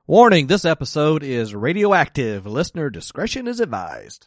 Warning, this episode is radioactive. Listener discretion is advised.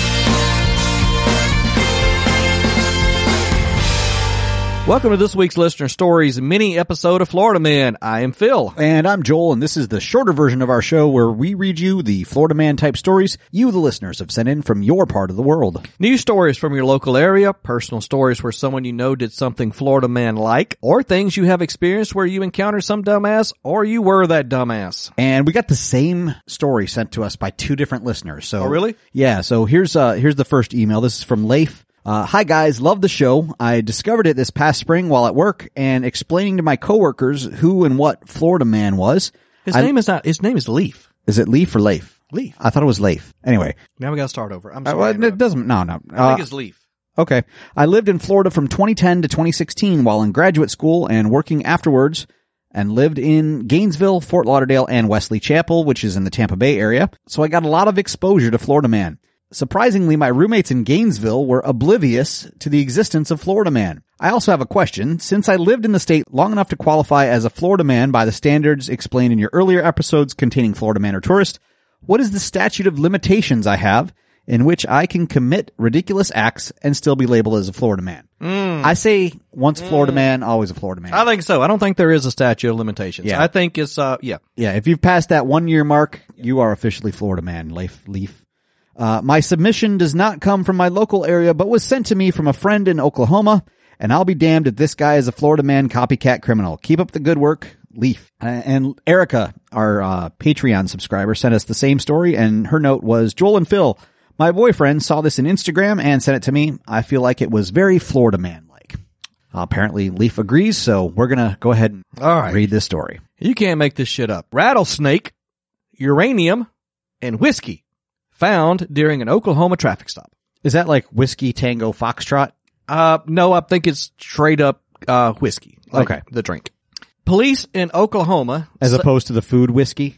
Welcome to this week's Listener Stories mini episode of Florida Man. I am Phil. And I'm Joel, and this is the shorter version of our show where we read you the Florida Man type stories you, the listeners, have sent in from your part of the world. News stories from your local area, personal stories where someone you know did something Florida Man-like, or things you have experienced where you encountered some dumbass, or you were that dumbass. And we got the same story sent to us by two different listeners. So, oh, really? Yeah, so here's the first email. This is from Leif. Hi guys, love the show. I discovered it this past spring while at work and explaining to my coworkers who and what Florida Man was. His name is Leif. Is it Leif or Leif? Leif. I thought it was Leif. Anyway. Now we gotta start over. I'm sorry. It doesn't, no. I think it's Leif. Okay. I lived in Florida from 2010 to 2016 while in graduate school and working afterwards, and lived in Gainesville, Fort Lauderdale, and Wesley Chapel, which is in the Tampa Bay area. So I got a lot of exposure to Florida Man. Surprisingly, my roommates in Gainesville were oblivious to the existence of Florida Man. I also have a question. Since I lived in the state long enough to qualify as a Florida Man by the standards explained in your earlier episodes containing Florida Man or tourist, what is the statute of limitations I have in which I can commit ridiculous acts and still be labeled as a Florida Man? I say once Florida Man, always a Florida Man. I think so. I don't think there is a statute of limitations. Yeah. I think it's, yeah. Yeah, if you've passed that 1 year mark, you are officially Florida Man, Leif. My submission does not come from my local area, but was sent to me from a friend in Oklahoma, and I'll be damned if this guy is a Florida Man copycat criminal. Keep up the good work, Leif. And Erica, our Patreon subscriber, sent us the same story, and her note was, Joel and Phil, my boyfriend saw this in Instagram and sent it to me. I feel like it was very Florida Man-like. Apparently, Leif agrees, so we're going to go ahead and read this story. You can't make this shit up. Rattlesnake, uranium, and whiskey found during an Oklahoma traffic stop. Is that like Whiskey Tango Foxtrot? No, I think it's straight up whiskey. Like okay. The drink. Police in Oklahoma. As opposed to the food whiskey?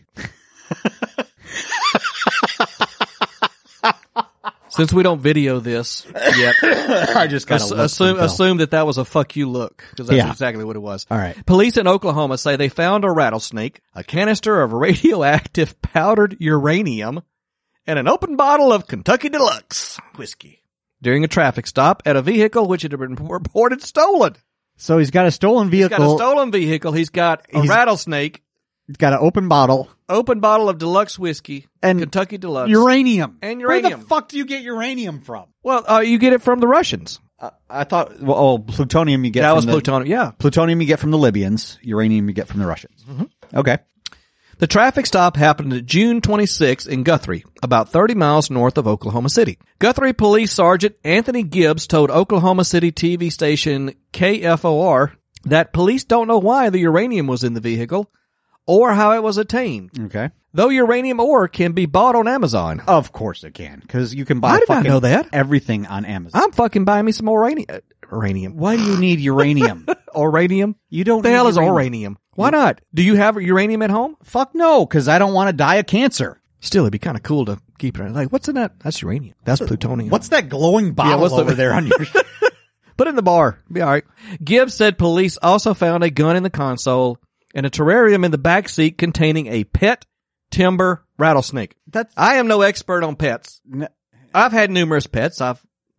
Since we don't video this yet, I just got to assume that was a fuck you look, because that's exactly what it was. All right. Police in Oklahoma say they found a rattlesnake, a canister of radioactive powdered uranium, and an open bottle of Kentucky Deluxe whiskey during a traffic stop at a vehicle which had been reported stolen. So he's got a stolen vehicle. He's got a stolen vehicle. He's got a rattlesnake. He's got an open bottle of deluxe whiskey and Kentucky Deluxe. Uranium. And uranium. Where the fuck do you get uranium from? Well, you get it from the Russians. I thought, plutonium you get that from was plutonium, yeah. Plutonium you get from the Libyans. Uranium you get from the Russians. Mm-hmm. Okay. The traffic stop happened June 26 in Guthrie, about 30 miles north of Oklahoma City. Guthrie Police Sergeant Anthony Gibbs told Oklahoma City TV station KFOR that police don't know why the uranium was in the vehicle or how it was attained. Okay. Though uranium ore can be bought on Amazon. Of course it can, because you can buy Why did I know that? Everything on Amazon. I'm fucking buying me some uranium. Why do you need uranium? Uranium? You don't the need hell uranium. is uranium? Why not? Do you have uranium at home? Fuck no, because I don't want to die of cancer. Still, it'd be kind of cool to keep it. Like, what's in that? That's uranium. That's plutonium. What's that glowing bottle over there on your... Put it in the bar. Be all right. Gibbs said police also found a gun in the console and a terrarium in the back seat containing a pet timber rattlesnake. I am no expert on pets. I've had numerous pets. I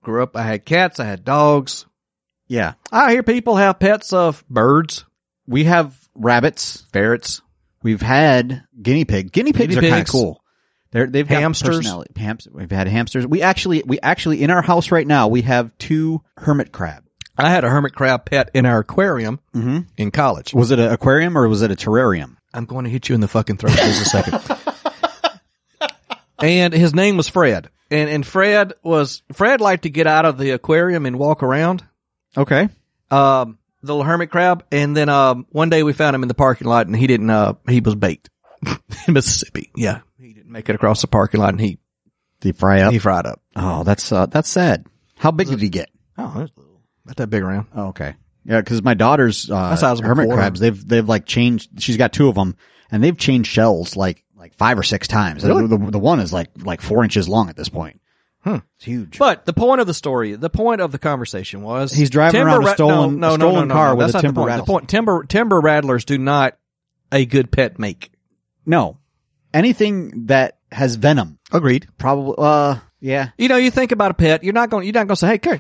had cats. I had dogs. Yeah. I hear people have pets of birds. We have rabbits, ferrets. We've had guinea pigs. Guinea pigs are kind of cool. They've got hamsters. Personality. We've had hamsters. We actually in our house right now, we have 2 hermit crab. I had a hermit crab pet in our aquarium in college. Was it an aquarium or was it a terrarium? I'm going to hit you in the fucking throat in just a second. And his name was Fred. And Fred liked to get out of the aquarium and walk around. Okay. The little hermit crab. And then, one day we found him in the parking lot and he he was baked in Mississippi. Yeah. He didn't make it across the parking lot and Did he fry up? He fried up. Oh, that's sad. How big did he get? Oh, that's not that big around. Oh, okay. Yeah, because my daughter's, hermit crabs, they've like changed, she's got 2 of them and they've changed shells like 5 or 6 times. Really? The one is like 4 inches long at this point. It's huge. But the point of the story, the point of the conversation was he's driving around a stolen car with a timber rattlesnake. Timber rattlers do not a good pet make. No. Anything that has venom. Agreed. Probably, yeah. You know, you think about a pet, you're not going to say, hey, come here.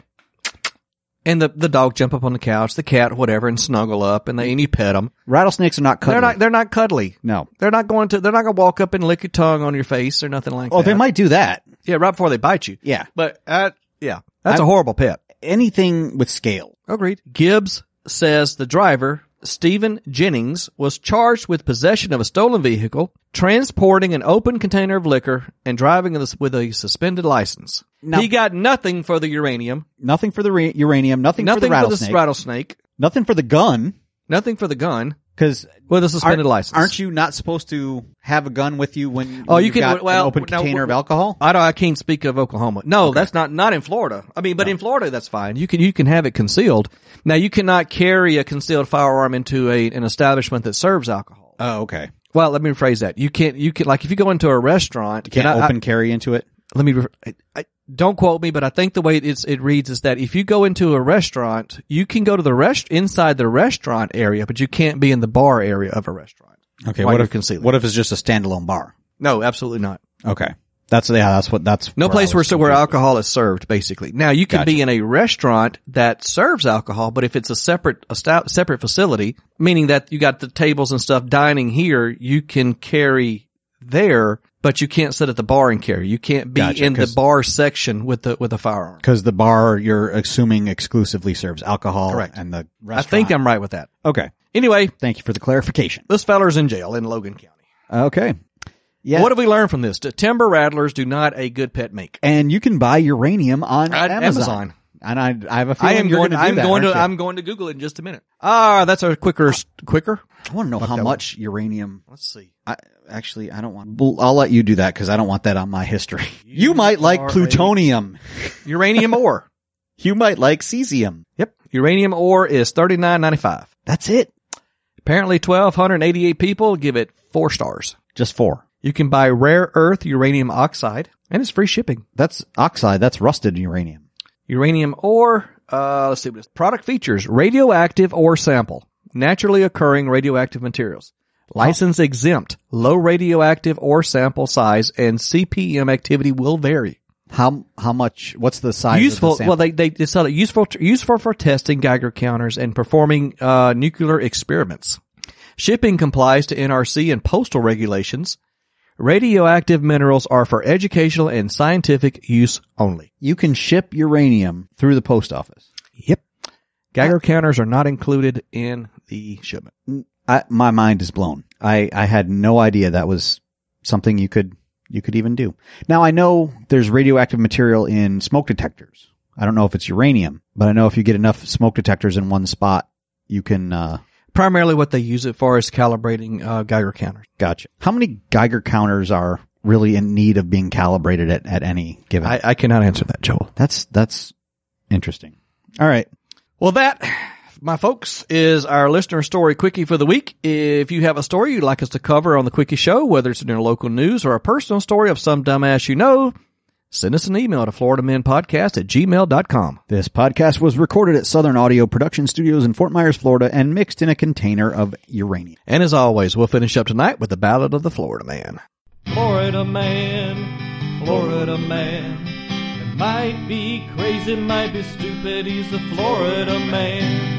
And the dog jump up on the couch, the cat, whatever, and snuggle up, and you pet them. Rattlesnakes are not cuddly. They're not cuddly. No. They're not going to walk up and lick your tongue on your face or nothing like that. Oh, they might do that. Yeah, right before they bite you. Yeah. But, that's a horrible pet. Anything with scale. Agreed. Gibbs says the driver, Stephen Jennings, was charged with possession of a stolen vehicle, transporting an open container of liquor, and driving with a suspended license. Now, he got nothing for the uranium. Nothing for the uranium. Nothing for the rattlesnake. Nothing for the gun. Nothing for the gun. Because with a suspended license. Aren't you not supposed to have a gun with you when you can, got an open container of alcohol? I can't speak of Oklahoma. No, okay. That's not in Florida. I mean, but in Florida, that's fine. You can have it concealed. Now, you cannot carry a concealed firearm into an establishment that serves alcohol. Oh, okay. Well, let me rephrase that. You can, like, if you go into a restaurant. You can't open carry into it? Don't quote me, but I think the way it reads is that if you go into a restaurant, you can go to the inside the restaurant area, but you can't be in the bar area of a restaurant. Okay. What if it's just a standalone bar? No, absolutely not. Okay. That's no place where alcohol is served, basically. Now, you can be in a restaurant that serves alcohol, but if it's a separate facility, meaning that you got the tables and stuff dining here, you can carry there, but you can't sit at the bar and carry. You can't be in the bar section with a firearm. Because the bar, you're assuming, exclusively serves alcohol. Correct. And the restaurant. I think I'm right with that. Okay. Anyway. Thank you for the clarification. This feller's in jail in Logan County. Okay. Yeah. What have we learned from this? Timber rattlers do not a good pet make. And you can buy uranium on Amazon. And I have a feeling I'm going to Google it in just a minute. That's a quicker? I want to know how much uranium. Let's see. I don't want. I'll let you do that because I don't want that on my history. You might like plutonium, uranium ore. You might like cesium. Yep, uranium ore is $39.95. That's it. Apparently, 1,288 people give it 4 stars. Just 4. You can buy rare earth uranium oxide, and it's free shipping. That's oxide. That's rusted uranium. Uranium ore. Let's see what this product features: radioactive ore sample, naturally occurring radioactive materials. License exempt, low radioactive ore sample size, and CPM activity will vary. How much? What's the size? Useful. Of the sample? Well, they sell it useful for testing Geiger counters and performing nuclear experiments. Shipping complies to NRC and postal regulations. Radioactive minerals are for educational and scientific use only. You can ship uranium through the post office. Yep. Geiger counters are not included in the shipment. My mind is blown. I had no idea that was something you could even do. Now I know there's radioactive material in smoke detectors. I don't know if it's uranium, but I know if you get enough smoke detectors in one spot, you can, primarily what they use it for is calibrating, Geiger counters. Gotcha. How many Geiger counters are really in need of being calibrated at any given? I cannot answer that, Joel. That's interesting. All right. Well, that, my folks, is our listener story quickie for the week. If you have a story you'd like us to cover on the Quickie Show, whether it's in your local news or a personal story of some dumbass you know, send us an email to floridamenpodcast@gmail.com. This podcast was recorded at Southern Audio Production Studios in Fort Myers, Florida, and mixed in a container of uranium. And as always, we'll finish up tonight with the Ballad of the Florida Man. Florida man, Florida man. It might be crazy, might be stupid, he's a Florida man.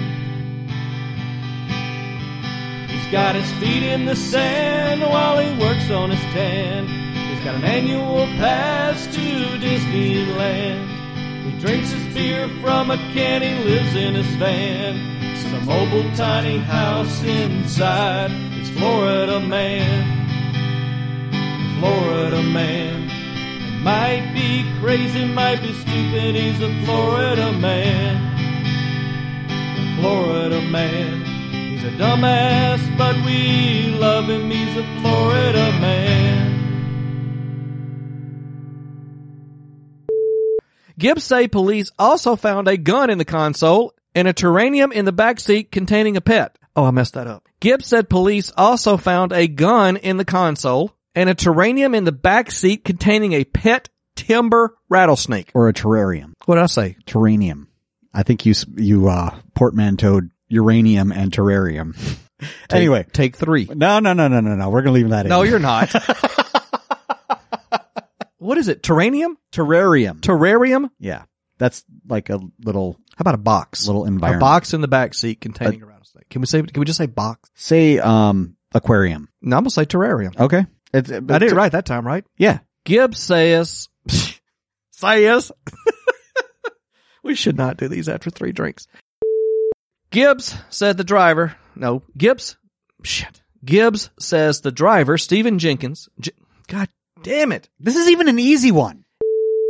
He's got his feet in the sand while he works on his tan. He's got an annual pass to Disneyland. He drinks his beer from a can, he lives in his van. Some mobile tiny house inside. It's Florida man, Florida man. It might be crazy, might be stupid, he's a Florida man, Florida man. He's a dumbass, but we love him, he's a Florida man. Gibbs say police also found a gun in the console and a terrarium in the backseat containing a pet. Oh, I messed that up. Gibbs said police also found a gun in the console and a terrarium in the backseat containing a pet timber rattlesnake. Or a terrarium. What did I say? Terrarium. I think you portmanteaued uranium and terrarium. Anyway. Take 3. No. We're going to leave that in. No, you're not. What is it? Terrarium? Terrarium. Terrarium? Yeah. That's like a little How about a box? little A environment. box in the back seat containing a rattlesnake. Can we just say box? Say aquarium. No, I'm gonna say terrarium. Okay. I did it right that time, right? Yeah. Gibbs says we should not do these after 3 drinks. Gibbs said the driver. No, Gibbs says the driver, Stephen Jenkins. God damn it. This is even an easy one.